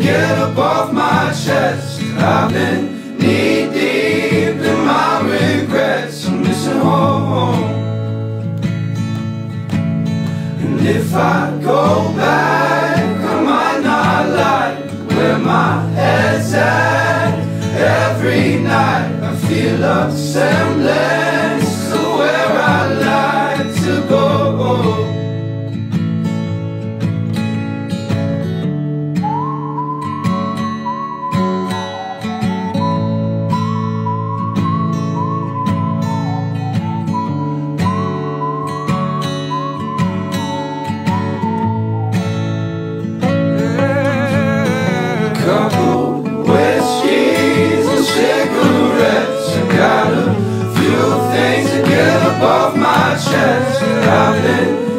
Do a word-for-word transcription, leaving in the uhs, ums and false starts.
get up off my chest. I've been knee deep in my regrets. I'm missing home. And if I go back, I might not like where my head's at. Every night I feel a semblance to where I like to go. Couple whiskeys and cigarettes. I got a few things to get up off my chest. I've been